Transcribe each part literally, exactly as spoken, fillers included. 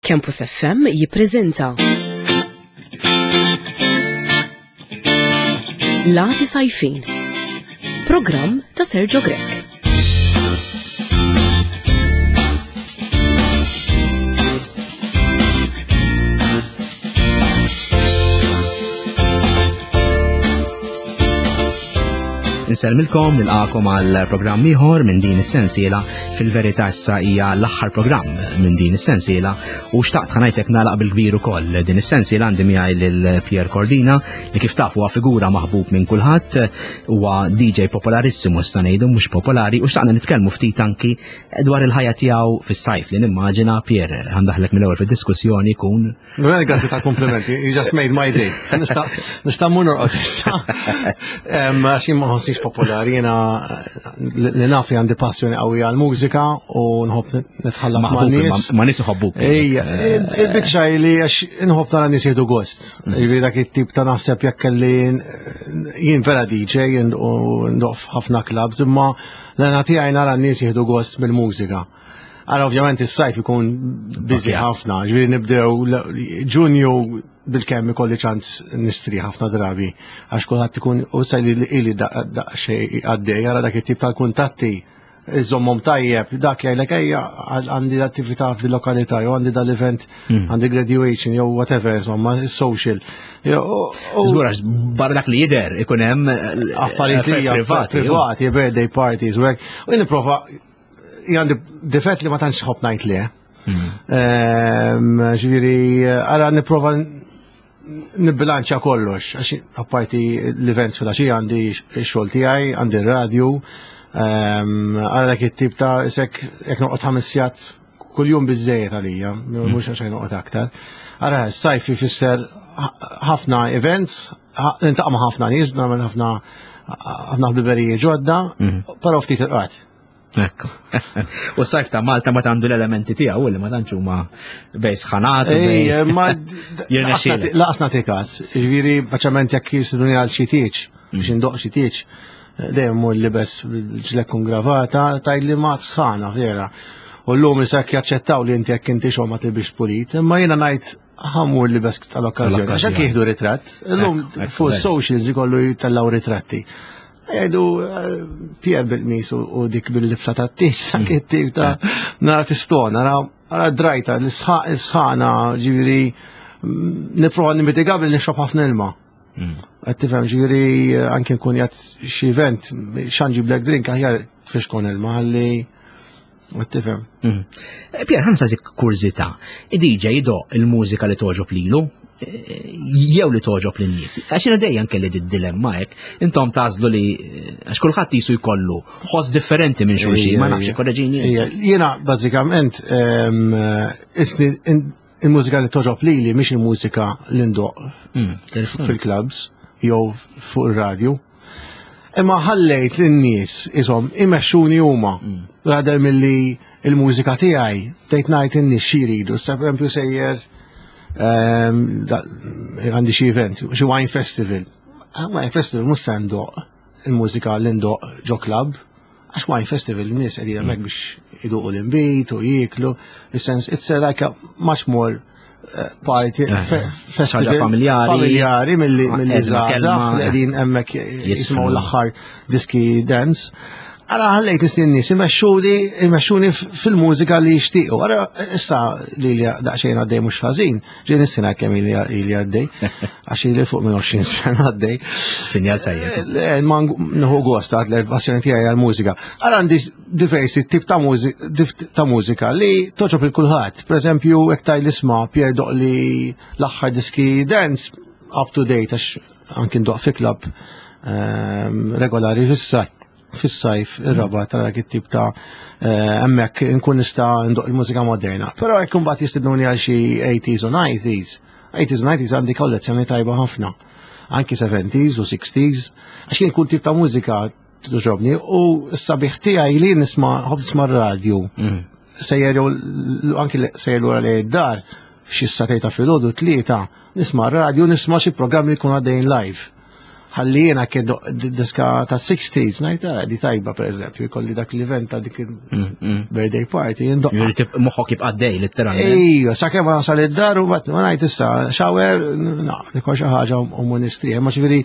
Campus F M jippreżenta Lati Sajfin, programm ta' Sergio Grek. Nselmilkom nilqakom għal programm ieħor minn din is-sensiela, fil-verità issa hija l-aħħar programm minn din is-sensiela u xtaqt ħanajtek nagħlaq bil-kbir ukoll. Din is-sensiela għandi miegħi lil Pier Cordina li kif taf huwa figura maħbub minn kulħadd, huwa D J popolarissimu sta ngħidu mhux popolari u xtaqna nitkellmu ftit anki dwar il-ħajja tiegħu fis-sajf li nimmaġina Pier ħandaħlek mill-ewwel fid-diskussjoni jkun. Grazzi ta' komplimenti, you just made my day. Nista' nista' mmur norqod issa. Għax ma ħossix popolari, jena li nafi għandi passjoni qawwi għal-mużika u nħobb nitħallaq ma' nies. Ma' nies iħobbuk. Ejja, il-bikxa li għax nħobb nara nies jieħdu gost. Jiġri dak it-tip ta' naħseb jekk kelli jien vera D J u ndoqf ħafna clubs, imma l-għana tiegħi nara nies jieħdu gost mill-mużika. Għara ovvjament is-sajf ikun busy ħafna, ġifieri nibdew Ġunju bil-kemm ikolli ċans nistri ħafna drabi għax kulħadd ikun u sajli li daqsxejn għaddej ara dak it-tip tal-kuntatti iżommhom tajjeb dak jgħidlek ejja għandi l-attività fil-lokalità jew għandi dal-event għandi graduation jew whatever insomma social. Żgur għax barra dak li jidher ikun hemm affarijiet privati, privati, birthday parties u hekk. U nipprova għandi difett li ma tantx ħobb ngħid le. Ġifieri ara nipprova nibbilanċa kollox, għax apparti l-events fil-għaxija għandi x-xogħol tiegħi, għandi r-radju, għara dak it-tip ta' isek jekk noqgħod ħames sigħat kuljum biżżejjed għalija, mhux għax noqgħod aktar. Ara s-sajf ifisser ħafna events, nintaqa' ma' ħafna nies, nagħmel ħafna ħafna ħbiberijiet ġodda, però ftit irqad. Ekku. U s-sajf ta' Malta ma tandu l-elementi tiegħu li ma tantx huma bej sħanat u bej laqsna tikas. Ġifieri baċċament jekk jisduni għal xi tieġ biex indoq xi tieġ dejjem mur libes ġlek gravata tgħidli ma sħana vera. U llum isak jaċċettaw li inti jekk inti xogħol ma tilbix pulit, imma jiena ngħid ħammur libes tal-okkażjoni. Għax hekk jieħdu ritratt. Illum fuq socials ikollu jitellaw ritratti. Għedu Pier bil-mis u dik bil-libsa ta' t-tis, t-tip ta' nara t-istona, nara drajta, l-sħana ġiviri niprofa nimitiga bil-nixrob ħafna ilma. Għattifem ġiviri anke nkun jgħat xie event, xanġi black drink, aħjar fiex kon ilma, għalli għattifem. Pier, ħansa zik kurzita, id-D J jido il-mużika li toġob lilu, jew li toġob lin-nies. Għax jiena dejjem kelli d-dilemma hekk, intom tażlu li għax kulħadd jisu jkollu ħoss differenti minn xulxin, ma nafx korreġini. Jiena bażikament il-mużika li toġob lili mhix il-mużika li ndoq fil-clubs jew fuq ir-radju. Imma ħallejt lin-nies ishom imexxuni huma radar milli il-mużika tiegħi bdejt ngħid in-nies xi jridu, pereżempju sejjer għandi xi event, xi wine festival. Wine festival mhux se ndoq il-mużika li ndoq ġo club, għax wine festival n-nies qegħdin hemmhekk biex iduqu l-inbit u jieklu, is-sens it's like a much more party festival familjari milli żgħażagħ li qegħdin hemmhekk jisimgħu l-aħħar diski dance. Ara ħallejt nistin-nies imexxuni fil-mużika li jixtiequ. Ara issa li li daqsxejn għaddej mhux ħażin, ġie nistina kemm ili għaddej, għax ili fuq minn għoxrin sena għaddej. Sinjal tajjeb. Ma nieħu gost għad l-passjoni tiegħi għall-mużika. Ara għandi diversi tip ta' mużika li toġob il-kulħadd. Pereżempju hekk tajl isma' Pier doq li l-aħħar diski dance up to date għax anke ndoq fi club regolari fis-sajf. Fis-sajf, ir-raba tara dak it-tip ta' hemmhekk inkun nista' ndoq il-mużika moderna. Però hekk imbagħad jistidnuni għal xi eighties u nineties. eighties u nineties għandi kollezzjoni tajba ħafna. Anki seventies u sixties, għax jien kull tip ta' mużika toġobni u s-sabiħ tiegħi li nisma' ħobb nisma' r-radju. Sejjer anki sejjer lura li d-dar f'xi satejta filgħodu tlieta nisma' r-radju nisma' xi programmi li jkunu għaddejjin live. ħalli jiena kien diska ta' sixties, ngħid di tajba pereżempju, jkolli dak l-event ta' dik il-birthday party jindoq. Juri moħħok jibqa' dej literalment. Ejja, sakemm ma nasal id-dar u bat ma ngħid issa shower, no, nikol xi ħaġa u ministrija, ma ġifieri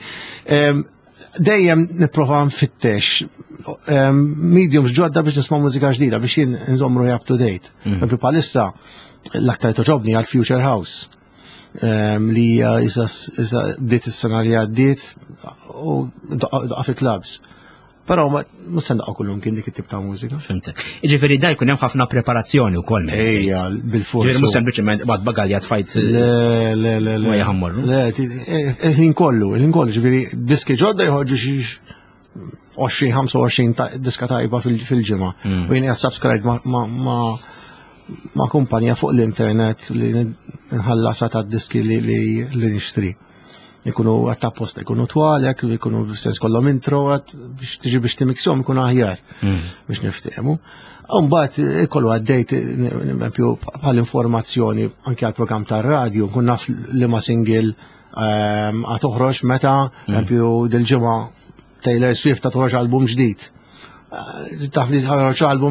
dejjem nipprova nfittex mediums ġodda biex nisma' mużika ġdida biex jien nżommru up to date. Propri bħalissa l-aktar toġobni għal Future House li iżda bdiet is-sena li għaddiet u daqqa fi clubs. Però ma se ndaqqa kullum kien dik it-tip ta' mużika. Fimtek. Jiġifieri da jkun hemm ħafna preparazzjoni wkoll. Ejja, bil-fors. Ġifieri mhux sempliċement bad bagalja tfajt. Le, le, le, le. Ma jaħammorru. Le, il-ħin kollu, il-ħin kollu, ġifieri diski ġodda jħorġu xi għoxrin ħamsa u għoxrin diska tajba fil-ġimgħa. U jien qed subscribe ma' ma' kumpanija fuq l-internet li nħallasa ta' diski li nixtri. Ikunu għatta posta, ikunu twalek, ikunu sens kollom intro, biex tiġi biex timiksjom, ikunu aħjar biex niftehmu. Umbat, ikollu għaddejt bħal-informazzjoni anke għal-program ta' radio, kun naf li ma single għatoħroġ meta, dil-ġimgħa Taylor Swift għatoħroġ album ġdid. Taf li ħarġ album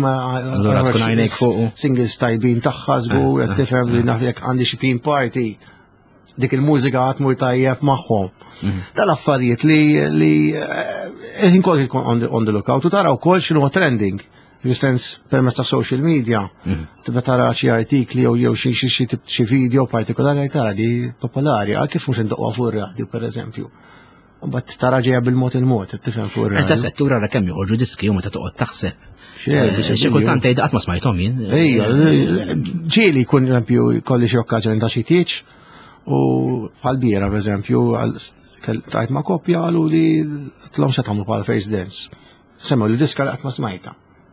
singles tajbin taħħa żgur qed tifhem li naf jekk għandi xi team party dik il-mużika għad mur tajjeb magħhom. Dal-affarijiet li li ħin kol ikun on the lookout u tara wkoll x'inhu trending. Fil-sens permezz ta' social media. Tibda tara xi artikli jew jew xi xi video partikolari tara di popolari għal kif mhux indoqgħu fuq ir-radju pereżempju. Bat tara ġeja bil-mod il-mod, tifhem fuq ir-radju. Ta' settura ra kemm joħorġu diski u meta toqgħod taħseb. Xi kultant tgħid qatt ma smajthom jien. Ejja, ġieli jkun eżempju jkolli xi okkażjoni ta' xi tieġ u bħal-biera pereżempju tajt ma' koppja qalu li tlhom se tagħmlu bħal face dance. Semmew li diska qatt ma smajta.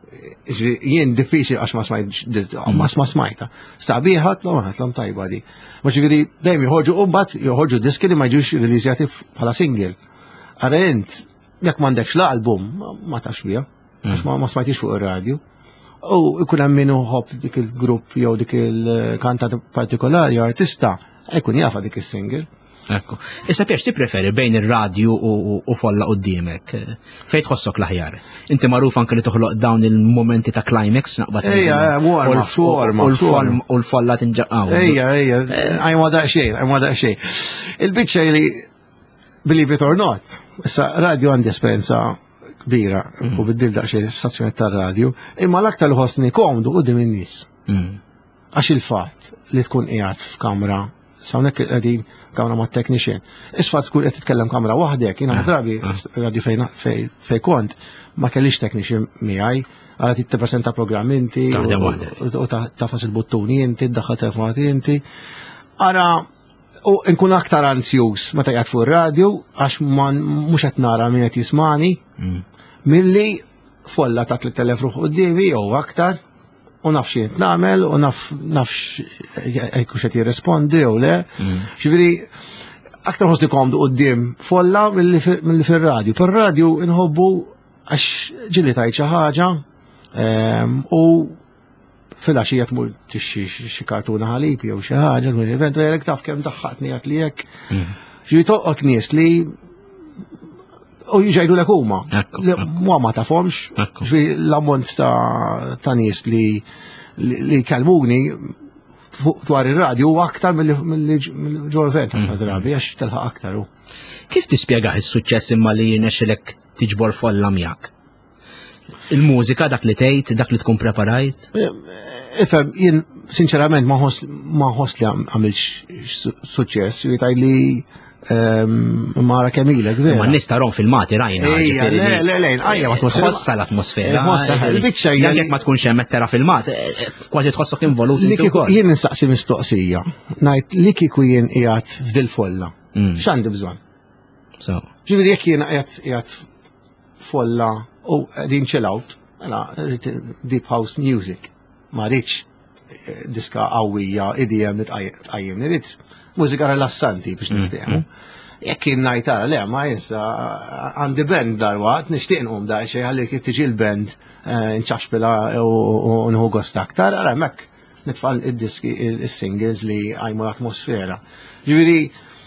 Jien diffiċli għax ma smajt ma smajta. Sabiħa tlhom tajba di. Ma ġifieri dejjem joħorġu u mbagħad joħorġu diski li ma jiġux releasjati bħala single. Ara int jekk m'għandekx l-album ma tax biha, ma smajtix fuq ir-radju. U jkun hemm min uħobb dik il-grupp jew dik il-kantat partikolari artista, jkun jafa dik is-single. Ekku. Issa Pierce tippreferi bejn ir-radju u folla qudiemek. Fejn tħossok l-aħjar? Inti magħruf anke li toħloq dawn il-momenti ta' climax naqbad. Ejja, warma, u l-folla tinġaqgħu. Ejja, ejja, għajma daqsxejn, għajma daqsxejn. Il-biċċa li believe it or not, issa radju għandi esperjenza kbira u biddil daqsxejn stazzjoni tar-radju, imma l-aktar li ħossni komdu qudiem in-nies. Għax il-fatt li tkun qiegħed f'kamra sawnek qegħdin kamra ma' technician. Isfa tkun qed titkellem kamra waħdek, jiena drabi radju fejn kont ma kellix technician miegħi, ara tippreżenta programm inti u tafas il-buttuni inti, tdaħħal telefonati inti. Ara u nkun aktar anzjuż meta qiegħed fuq ir-radju għax mhux qed nara min qed jismani milli folla ta' tliet elef ruħ qudiemi jew aktar. U nafx jint namel, u nafx jekk qed jirrespondi jew le. Ġifieri aktar ħossni komdu quddiem folla milli fir-radju. Per-radju inħobbu għax ġilli tajt xi ħaġa u fil-għaxija tmur tixxi xi kartuna ħalib jew xi ħaġa minn event għalhekk taf kemm daħħaqtni għat li hekk. Ġifieri toqgħod nies li u jiġajdu l huma. Mua ma tafhomx, l-ammont ta' nies li kalmuni dwar ir-radju u aktar mill-li ġol event drabi għax telħaq aktar. Kif tispjegaħ is-suċċess imma li jirnexxilek tiġbor folla miegħek? Il-mużika dak li tgħid, dak li tkun preparajt? Ifhem, jien sinċerament ma ħoss li għamilx suċċess, jgħid li Mara kemilek, vera. Ma nistarom filmati rajna. Ejja, le, le, le, għajja ma tħossira. Tħossa l-atmosfera. Jek ma tkun xem mettera filmat, kważi tħossok involut. Jien nistaqsi mistoqsija. Najt li kiku jien qiegħed f'dil folla. X'għandi bżonn? Ġifieri jekk jien qiegħed folla u din chill out, mela deep house music. Ma rridx diska qawwija, idea nitqajjem, nirid mużika rilassanti biex niftehmu. Jekk jien ngħid tara le ma jinsa għandi band darwaqt nixtieq nqum daqsxejn ħalli kif tiġi l-band nċaxpilha u nħu gost aktar, ara hemmhekk nitfal id-diski is-singles li għajmu l-atmosfera. Ġifieri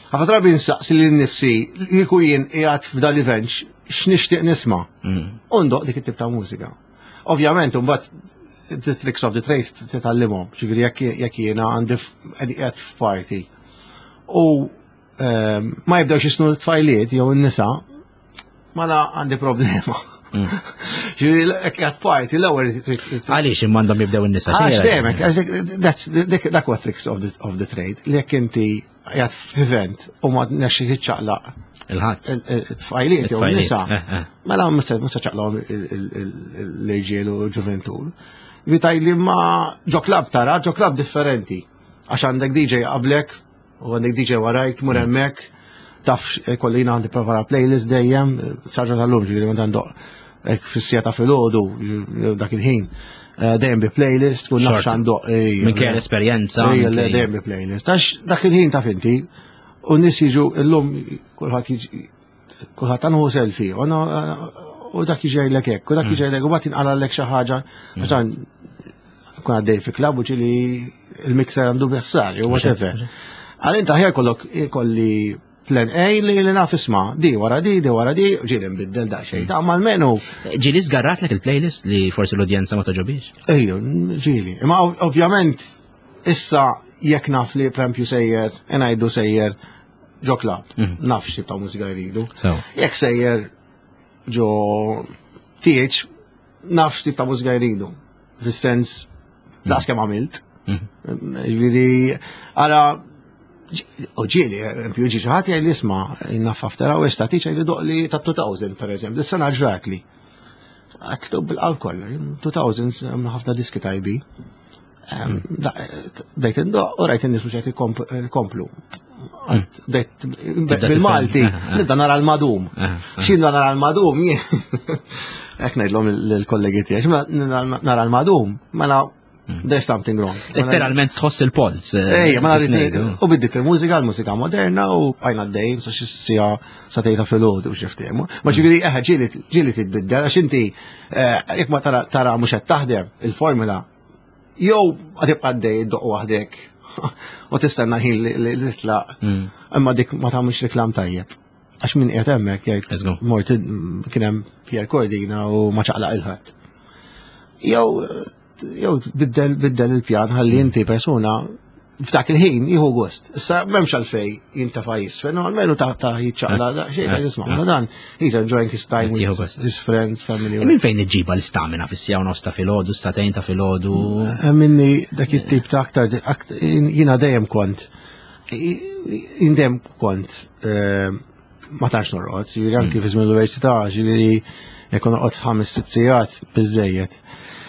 Ħafna drabi nsaqsi li nnifsi li jkun jien qiegħed f'dan l-event x'nixtieq nisma'. U ndoq dik it-tip ta' mużika. Ovvjament imbagħad the tricks of the trade titgħallimhom, ġifieri jekk jiena għandi qiegħed f'party. U ma jibdewx jisnu t-tfajliet jew in-nisa, mela għandi problema. Ġifieri jekk qiegħed party l-ewwel Għaliex immandhom jibdew in-nisa Għax demek, dak huwa tricks of the trade, li jekk inti qiegħed f'event u ma tnexxi tiċċaqlaq il-ħadd it-tfajliet jew in-nisa, mela ma se ċaqlahom l-irġiel u l-ġuventur. Vitaj li ma ġo klab tara, ġo klab differenti. Għax għandek D J qablek u għandek D J warajk, tmur hemmhekk, taf kollina għandi prepara playlist dejjem, sarġa tal-lum ġifieri meta ndoq fis-sija ta' filgħodu dak il-ħin. Dejjem bi playlist, kun nafx għandoq. Minn kien esperjenza. Dejjem bi playlist. Għax dak il-ħin taf inti, u nis jiġu l-lum kulħadd jiġi kulħadd għanhu selfie, u dak jiġejlek hekk, u dak jiġejlek u bagħad inqalalek xi ħaġa għaxan kun għaddej fi klabb u ġieli il-mixer għandu biħsar, jew whatever. Għal inta ħjar kollok kolli plan A li li naf isma' di wara di, di wara di, ġieli nbiddel daqsxejn. Ta' mal-menu. Ġieli żgarratlek il-playlist li forsi l-udjenza ma toġobix? Ejju, ġieli. Imma ovvjament issa jekk naf li prempju sejjer, ngħidu sejjer ġo klabb, naf x'tip ta' mużika jridu. Jekk sejjer ġo tieġ, naf x'tip ta' mużika jridu. Fis-sens daqs kemm għamilt. Ġifieri ara u ġieli, ġi xi ħadd jgħid isma' innaf after hours ta' tiċ jgħid doqli ta' two thousand pereżempju, dis-sena ġratli. Għatlub bil-qalb kollha, two thousands hemm ħafna diski tajbi. Dejt indoq u rajt in-nies mhux qed ikomplu. Bil-Malti, nibda nara l-madum. X'inda nara l-madum jien. Hekk ngħidlhom lill-kollegi tiegħi, nara l-madum, mela there's something wrong. Letteralment tħoss il-pols. Ejja, ma u biddit il-mużika, l-mużika moderna u għajna d-dejn, sa xissija sa tejta fil-ħodu xiftemu. Ma ġiviri, eħe, ġili titbiddel, għax inti, jek ma tara mux qed taħdem il-formula, jew għadib għaddej id-doq waħdek, u tistanna ħin li titlaq, imma dik ma tamux reklam tajjeb. Għax minn qiegħed hemmhekk jgħid mort kien hemm Pier Cordina u ma ċaqlaq il-ħadd. Jew jew biddel biddel il-pjan ħalli inti persuna f'dak il-ħin jieħu gost. Issa m'hemmx għalfej jintafa' jisfen, almenu ta' jiċċaqla xejn qed jisma' dan he's enjoying his time with his friends, family. Minn fejn iġġiba l-istamina fis-sija u nofs ta' filgħodu, s-satejn ta' filgħodu? Minni dak it-tip ta' aktar jiena dejjem kont jien dejjem kont ma tantx norqod, ġifieri anke fi żmien l-università, ġifieri jekk noqgħod ħames sitt sigħat biżejjed.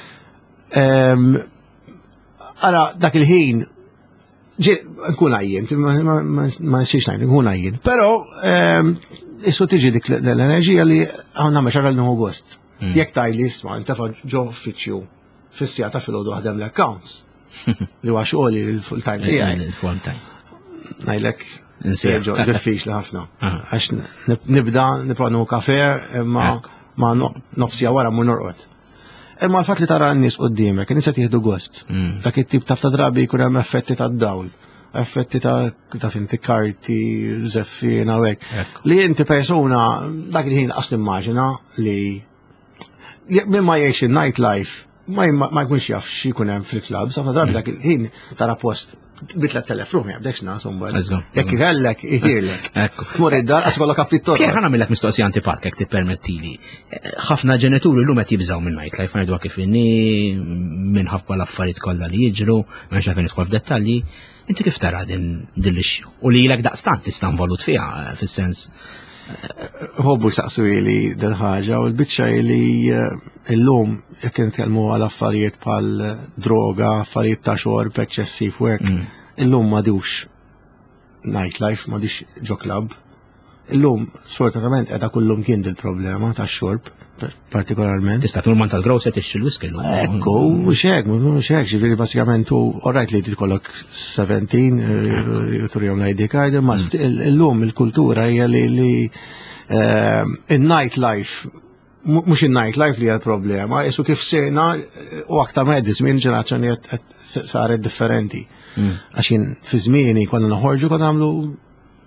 Ara, dak il-ħin, nkun għajjien, ma nsiex najn, nkun għajjien. Pero, issu tiġi dik l-enerġija li għawna meċarra l-nuhu gost. Jek tajli isma, intafa ġo uffiċju, fissijata fil-ħodu għadem l-accounts. Li għax li l-full-time għaj. Il-full-time. Najlek, nsieġo, diffiċ li ħafna. Għax nibda, nipanu kafe, ma nofsija wara mu norqot. Imma l-fat li tara n-nies qoddimek, n-nies qed jieħdu gost. Dak it-tip ta' drabi jkun hemm effetti ta' dawl, effetti ta' ta' finti karti, żeffina u hekk. Li inti persuna dak il-ħin qas timmaġina li minn ma jgħix in-night life ma jkunx jaf x'ikun hemm fil-klabb, sa drabi dak il-ħin tara post bitla telefon jabdekx nasu mbagħad. Jekk igħallek iħirlek. Tmur id-dar għas kollok affittor. Kien ħanamilek mistoqsija antipatika jekk tippermettili. Ħafna ġenituri llum qed jibżgħu minn nightlife ngħidu kif inni minħabba l-affarijiet kollha li jiġru, m'hemmx għalfejn nidħol f'dettalji. Inti kif tara din l-ixxu? U li ilek daqstant tista' involut fiha fis-sens. Hobbu saqsu li dal-ħaġa u l-biċċa li llum jekk nitkellmu għal affarijiet bħal droga, affarijiet ta' xorb eċċessiv u hekk, illum m'għadux nightlife, m'għadix ġo club. Illum sfortunatament qiegħda kullum kien il-problema tax-xorb partikolarment. Tista' tmur man tal-grow se tixtri l-whisky llum. Ekku, mhux hekk, mhux hekk, ġifieri basikament hu orajt li tkollok seventeen turihom l-I D card, imma illum il-kultura hija li in-nightlife mux il-nightlife li għal problema, jessu kif sena u aktar medis minn ġenerazzjoni saret differenti. Għaxin fi zmini konna naħorġu konna għamlu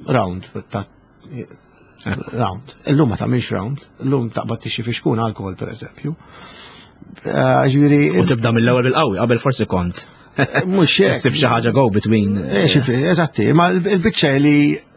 round, ta' round. Illum ma tagħmilx round, illum taqbad tixi fi xkun alkohol pereżempju. Ġifieri. U tibda mill-ewwel bil-qawwi, qabel forsi kont. Mhux hekk. Issib xi ħaġa go between. Eżatti, ma l-biċċa li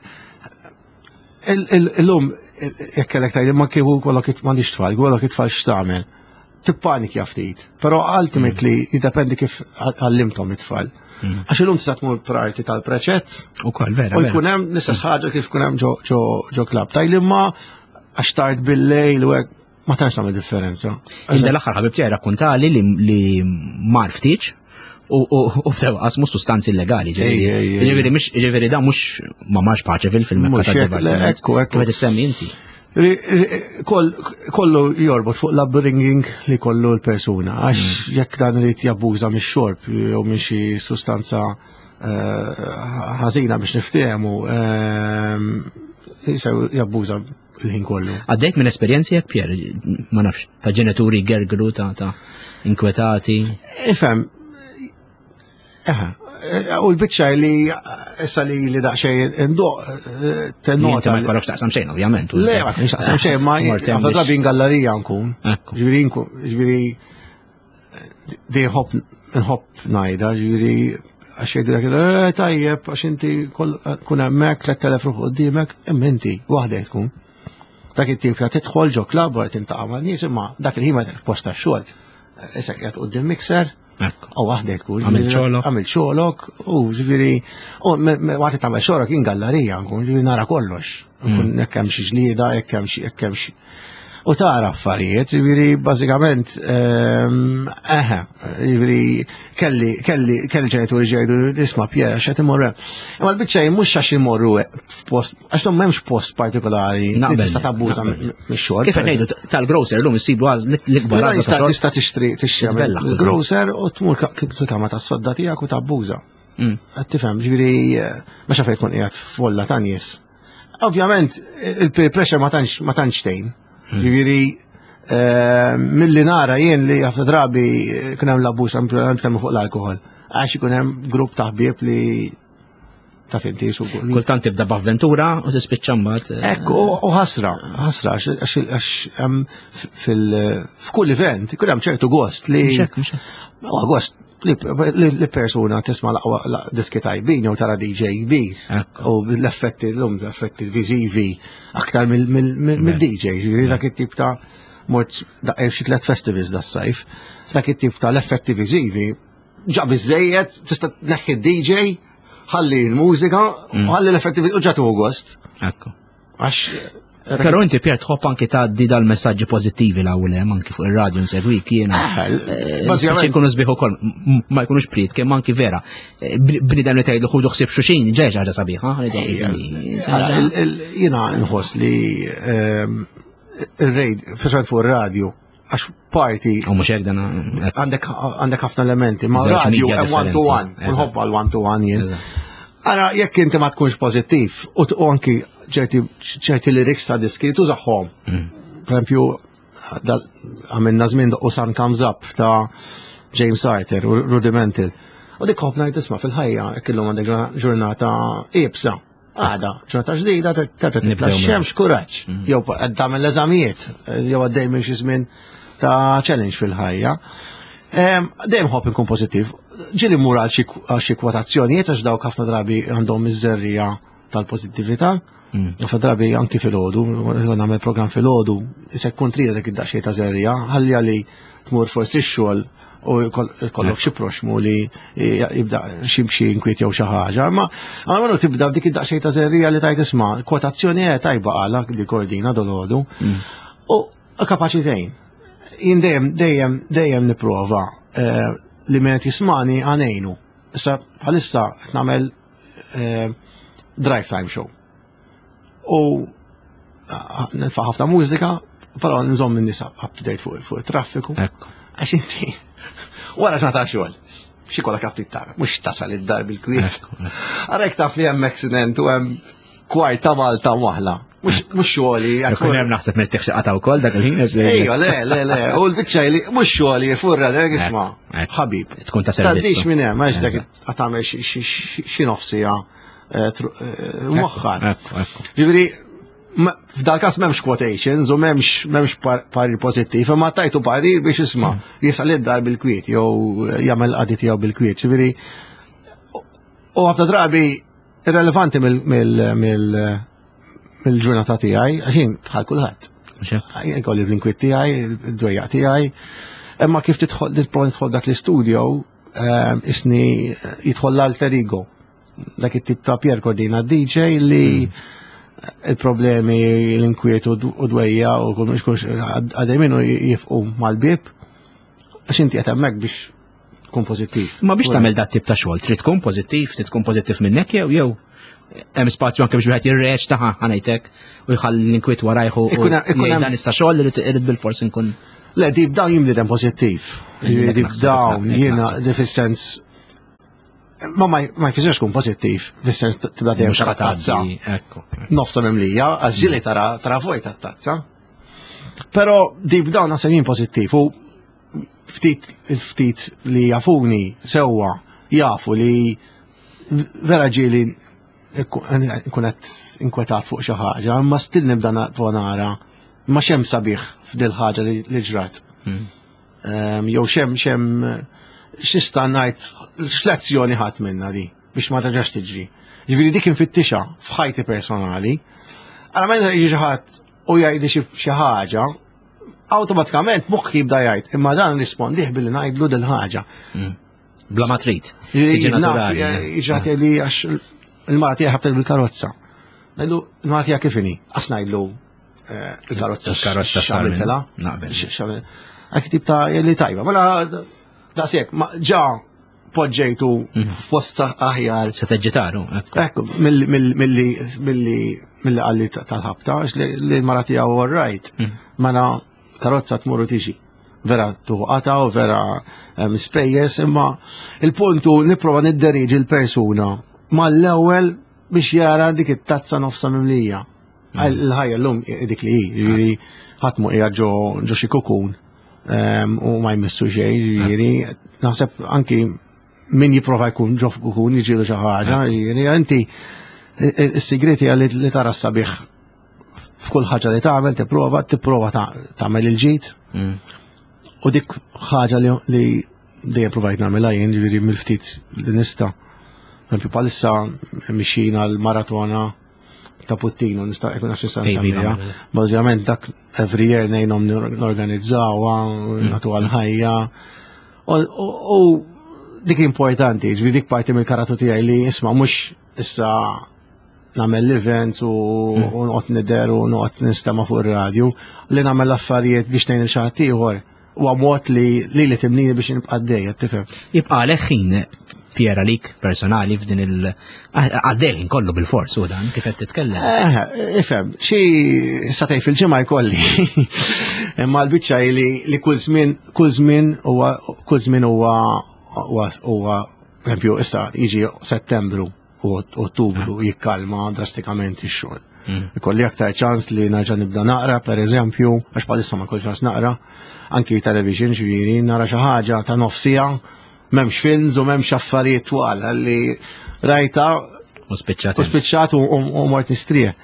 illum jekk kellek tgħid ma kieku kollok m'għandix tfal, kollok it-tfal x'tagħmel. Tippanik ftit, però ultimately jiddependi kif għallimthom it-tfal. Għax illum tista' tmur priority tal-preċett. Ukoll vera. U jkun hemm l-istess ħaġa kif kun hemm ġo klabb. Tajli ma għax tard bil-lejl u hekk ma tantx tagħmel differenza. Inda l-aħħar ħabib tiegħi rakkuntali li mar ftit u bsew qasmu sustanzi illegali. Ġifieri mhux ġifieri da mhux ma marx paċe fil-mekka tad-dipartiment. Ekku ekku. Kif tissemmi inti? Kollu jorbot fuq l-upbringing li kollu l-persuna, għax jekk dan rrit jabbuża mix-xorb jew minn xi sustanza ħażina biex niftehmu, jisew jabbuża l-ħin kollu. Għaddejt minn esperjenzi jekk Pier, ma nafx, ta' ġenituri gergru ta' inkwetati. Ifhem, u l-bicċa li issa li li daqxej ndoq Inti ma jkollokx taqsam xejn, ovvjament. Le, ma kienx taqsam xejn, ma għafda drabi gallerija nkun. Ġviri, di nħobb najda, ġviri, għax jgħidu dak, tajjeb, għax inti kun hemmhekk tliet telef ruħ qudiemek, imma inti waħdek tkun. Dak it-tip ta' tidħol ġo klabb wara tintaqa' ma' nies, imma dak il-ħin posta xogħol. Issa qiegħed qudiem mixer. U waħdek tkun. Għamil xogħolok. Għamil xogħolok, u ġifieri, u waqt tagħmel xogħolok jien gallerija nkun, ġifieri nara kollox. Nkun hekk hemm xi ġlieda, hekk hemm xi hekk hemm xi. U tara affarijiet, ġifieri bażikament eħe, ġifieri kelli kelli kelli ġenituri ġejdu isma' Pier għax qed imorru. Imma l-biċċa mhux għax imorru f'post, għax m'hemmx post partikolari li tista' tabbuża mix-xogħol. Kif qed ngħidu tal-grocer llum issibu l-ikbar għażla tista' tixtri tixtri il-grocer u tmur fil-kama tas-sodda tiegħek u tabbuża. Qed tifhem, ġifieri meta fejn tkun qiegħed f'folla ta' nies. Ovvjament il-peer pressure ma tantx ma tantx tgħin. Ġifieri milli nara jien li ħafna drabi kien hemm l-abbuż nitkellmu fuq l-alkohol. Għax ikun hemm grupp ta' ħbieb li ta' finti kultant tibda b'avventura u tispiċċa mbagħad. Ekku, u ħasra, ħasra għax hemm f'kull event ikun hemm ċertu gost li huwa gost li persuna tisma' laqwa diski tajbin jew tara D J kbir u l-effetti l-lum l-effetti viżivi aktar mill-D J, ġifieri dak it-tip ta' mort daqqa xi tliet festivals das-sajf, dak it-tip ta' l-effetti viżivi ġa biżejjed tista' tneħħi D J, ħalli l-mużika u ħalli l-effetti u ġatu gost. Għax Però inti Pier tħobb anki tgħaddi dal-messaġġi pożittivi l-ewwel hemm anki fuq ir-radju nsegwik jiena. Bażikament jkunu sbieħ ukoll ma jkunux prit kemm anki vera. Bniedem li tgħidlu ħudu ħsieb xuxin ġej ħaġa sabiħa. Jiena nħoss li ir-rejd fisad fuq ir-radju għax parti u mhux hekk dan għandek ħafna elementi ma' radju hemm one to one, nħobb għal one to one jien. Ara jekk inti ma tkunx pożittiv u anki ċerti lyrics ta' diski tużaħħom. Per esempio, għamilna żmien u Sun Comes Up ta' James Arthur u Rudimental. U dik ħobb ngħid isma' fil-ħajja jekk illum għandek ġurnata iebsa. Għada, ġurnata ġdida titla' xemx kuraġġ. Jew qed tagħmel l-eżamijiet, jew għaddej minn xi żmien ta' challenge fil-ħajja. Dejjem ħobb inkun pożittiv. Ġieli mmur għal xi kwotazzjonijiet għax dawk ħafna drabi għandhom iż-żerrija tal-pożittività. Ħafna drabi anki fil-ħodu, nagħmel programm fil-ħodu, isek kontrija dak id-daqsxejn ta' żerrija, ħalli għali tmur forsi x-xogħol u jkollok xi proxmu li jibda xi inkwiet jew xi ħaġa, ma għamlu tibda b'dik id-daqsxejn ta' żerrija li tajt isma' kwotazzjoni hija tajba għalha li kordina dolodu. U kapaċitejn. Jien dejjem dejjem dejjem nipprova li min qed jismani għanejnu. Issa bħalissa qed nagħmel drive time show. U nfa' ħafna mużika, però nżomm in-nisa up to date fuq it-traffiku. Għax inti wara x'nata xogħol. Xi kollha kaptit tara, mhux tasal id-dar bil-kwiet. Għarek taf li hemm accident u hemm kwarta Malta waħla. Mhux xogħoli. Jkun hemm naħseb nirtieħ xi qata wkoll dak il-ħin. Ejja, le, le, le. U l-biċċa li mhux xogħoli furra dak isma' ħabib. Tkun ta' servizz. Tgħaddix minn hemm għax dak tagħmel xi nofsija moħħar. Ġifieri f'dal każ m'hemmx quotations u m'hemmx m'hemmx parir pożittiv, imma tajtu parir biex isma' jisal id-dar bil-kwiet jew jagħmel qadi tiegħu bil-kwiet. Ġifieri u ħafna drabi irrelevanti mill-ġurnata tiegħi, ħin bħal kulħadd. Jkolli l-inkwiet tiegħi, id-dwejjaq tiegħi, imma kif tidħol tidħol dak l-istudio isni jidħol l-alter ego. Dak it-tip ta' Pier Cordina D J li il-problemi l-inkwiet u dwejja u kull mhux għadej minnu jifqu mal-bib għax inti qed hemmhekk biex tkun pożittiv. Ma biex tagħmel dat tip ta' xogħol, trid tkun pożittiv, trid tkun pożittiv minnek jew jew hemm spazju anke biex wieħed jirreġ taħ ħanejtek u jħalli l-inkwiet warajh u dan issa xogħol li irid bil-fors inkun. Le, deep down jimli dem pożittiv. Deep down jiena fis-sens ma ma jfisirx kun pożittiv, fis-sens tibda dejjem tazza. Nofsa memlija, għax ġieli tara tara vojta t-tazza. Però deep down naħseb jien pożittiv u ftit il-ftit li jafuni sewwa jafu li vera ġieli nkun qed inkwetat fuq xi ħaġa, imma still nibda nara ma xem sabiħ f'dil ħaġa li ġrat. Jew xem xem xista ngħid x'lezzjoni ħadd minnha di biex ma terġax tiġri. Ġifieri dik infittixa f'ħajti personali, ara meta jiġi ħadd u jgħidli xi ħaġa, awtomatikament moħħi jibda jgħid, imma dan rispondih billi ngħidlu dil ħaġa. Bla ma trid. Tiġi naturali. Jiġri li għax il-mara tiegħi ħabtet bil-karozza. Ngħidu il-mara tiegħek kif inhi? Qas ngħidlu il-karozza. Il-karozza x'għamiltela. Naqbel. Għak tip ta' li tajba. Mela daqshekk ġa poġġejtu f'posta aħjar. Se teġġitaru. Ekku, milli qalli tal-ħabta, li l-mara tiegħu all right. Mela karozza tmurru tiġi. Vera tuħqata u vera mispejjeż, imma il-puntu nipprova nidderiġi l-persuna mal-ewwel biex jara dik it-tazza nofsa mimlija. Il-ħajja l-lum dik li hi, ħatmu qiegħed ġo xi kukun u ma jmissu xejn, jiġifieri naħseb anki min jipprova jkun ġo kukun jiġilu xi ħaġa, jiġifieri inti is-sigreti li tara s-sabiħ f'kull ħaġa li tagħmel tipprova tipprova tagħmel il-ġid. U dik ħaġa li dejjem provajt nagħmilha jien jiġifieri mill-ftit li nista'. Għampi palissa mixina l-maratona ta' Puttino, nista' jkun għax nista' nsemmija. Bażikament dak every year nejnom n-organizzawa, natu għal-ħajja. U dik importanti, ġviri dik parti mill-karatu tiegħi li isma' mhux issa nagħmel l-events u noqgħod nider u noqgħod nistema' fuq ir-radju, li nagħmel affarijiet biex ngħin xi ħadd ieħor u għamot li li timnini biex nibqa' għaddejja, tifhem. Jibqa' għalhekk ħin Piera lik personali f'din il- għaddejn kollu bil-fors u dan kif qed titkellem. Eh, ifhem, xi satej fil-ġimgħa jkolli. Imma l-biċċa li kull żmien kull żmien huwa kull żmien huwa huwa pereżempju issa jiġi Settembru u Ottubru jikkalma drastikament ix-xogħol. Ikolli aktar ċans li nerġa' nibda naqra, pereżempju, għax bħalissa ma kollx ċans naqra, anki television ġifieri nara xi ħaġa ta' nofsija, m'hemmx films u m'hemmx affarijiet twal għalli rajta u spiċċat u spiċċat u mort nistrieħ.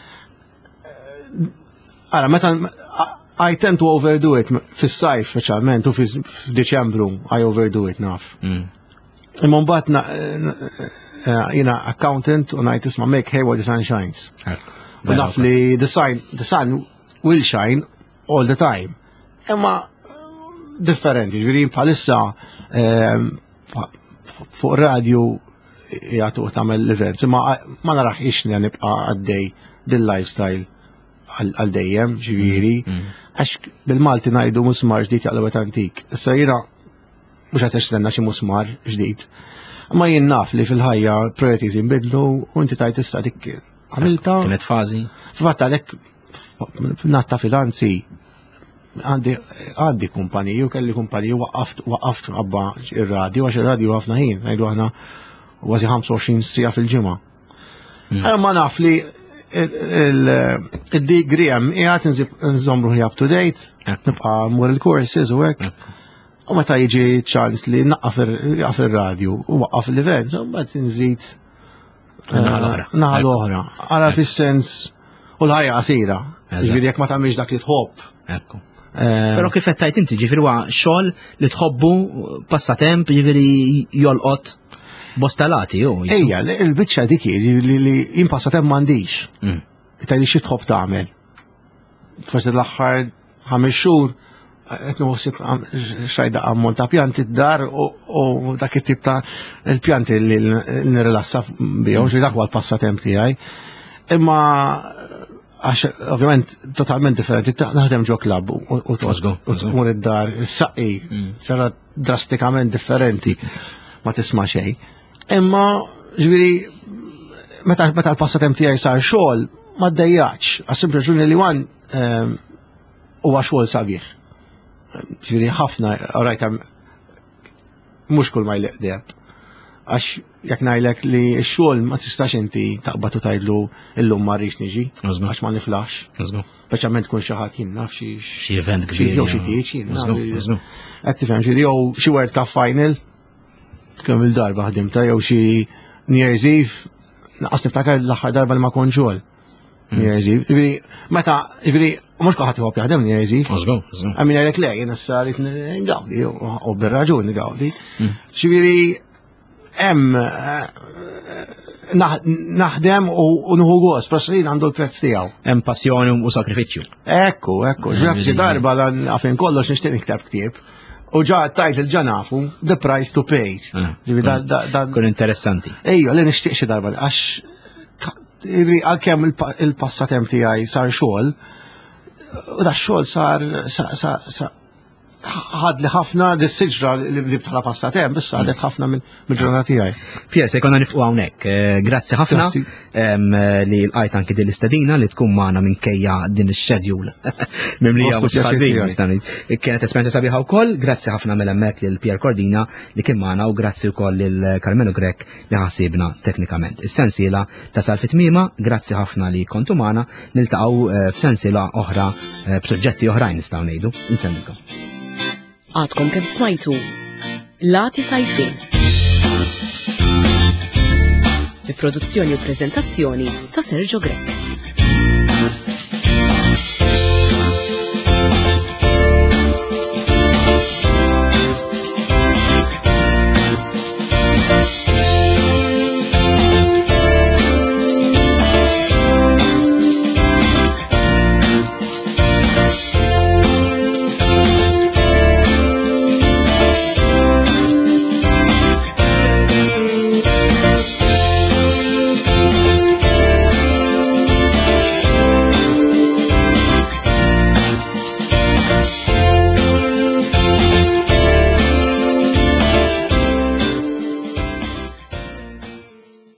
Ara, meta I tend to overdo it fis-sajf speċjalment u f'Diċembru I overdo it naf. Imma mbagħad jiena accountant u ngħid isma' make hay while the sun shines. U naf li the sun the sun will shine all the time. Imma differenti, ġifieri bħalissa fuq radio jgħatu tagħmel l-events, imma ma narax ixni nibqa' għaddej dil-lifestyle għal dejjem, ġifieri, għax bil-Malti ngħidu musmar ġdid jaqlebet antik. Issa jiena mhux qed nistenna xi musmar ġdid. Ma jien naf li fil-ħajja priorities jinbidlu u inti tajt issa dik għamilta. Kienet fażi. Fatt għalhekk natta finanzi għandi kumpaniji u kelli kumpaniji waqaft waqaft għabba ir-radju għax ir-radju ħafna ħin, ngħidu aħna kważi ħamsa u għoxrin sija fil-ġimgħa. Ma naf li id-degree hemm qiegħed nżomm ruħi up to date, nibqa' mmur il-courses u hekk. U meta jiġi ċans li naqqaf ir-radju u waqqaf l-events, u mbagħad inżid Naħa l-oħra. Ara fis-sens u l-ħajja qasira. Ġifieri jekk ma tagħmilx dak li tħobb. Ekku. Però kif qed tgħid inti ġifieri huwa xogħol li tħobbu passatemp ġifieri jolqot bosta lati jew. Ejja, il-biċċa dik li jien passatemp m'għandix. Tgħidli xi tħobb tagħmel. Forsi l-aħħar ħames xhur qed noħsib xajda ammont ta' pjanti d-dar u dak it-tip ta' il-pjanti li nirrilassa bihom, ġifieri dak huwa l-passatemp tiegħi. Imma għax ovvjament totalment differenti, naħdem ġo klabb u tmur id-dar, is-saqqi, ċara drastikament differenti, ma tisma' xejn. Imma ġifieri meta l-passatemp tiegħi sar xogħol ma ddejjaċ, għas-simplu raġuni li wan huwa xogħol sabiħ. Ġifieri ħafna rajt mhux kull ma jliqdeb. Għax jekk ngħidlek li x-xogħol ma tistax inti taqbad u tgħidlu illum ma rridx niġi għax ma niflax. Speċjalment tkun xi ħadd jien naf xi event kbir. Jew xi tieġ jien naf. Qed tifhem ġifieri jew xi World Cup final kemm il-darba ħdimta jew xi New Year's Eve naqas niftakar l-aħħar darba li ma kont xogħol. New Year's Eve. Ġifieri meta ġifieri mhux kulħadd iħobb jaħdem New Year's Eve. Għamilha jekk le jien issa rrid ngawdi u bir-raġuni ngawdi. Ġifieri hemm naħdem u nħu gost, proslin għandu l-prezz tiegħu. Hemm passjoni u sakrifiċċju. Ekku, ekku, ġrab xi darba dan għafin kollox nixtieq nikteb ktieb. U ġa tajt il-ġanafu, the price to pay. Kun interessanti. Ejju, li nixtieq xi darba għax għalkemm il-passatemp tiegħi sar xogħol, u da xogħol sar ħadli ħafna dis-siġra li bdiet bħala passatemp, bissa ħadet ħafna mill-ġurnata tiegħi. Pier, se jkollna nifqu hawnhekk. Grazzi ħafna li lqajt anki din l-istedina li tkun magħna minkejja din ix-schedule. Mimlija mhux ħażin nista' ngħid. Kienet esperjenza sabiħa wkoll, grazzi ħafna mill hemmhekk lil Pier Cordina li kien magħna u grazzi wkoll lil Carmelo Grek li ħasibna teknikament. Is-sensiela tasal fit-tmiema, grazzi ħafna li kontu magħna, niltaqgħu f'sensiela oħra b'suġġetti oħrajn nistgħu ngħidu. Insemmilkom. Għadkom kemm smajtu Lati Sajfin. Bi produzzjoni u preżentazzjoni ta' Sergio Grek.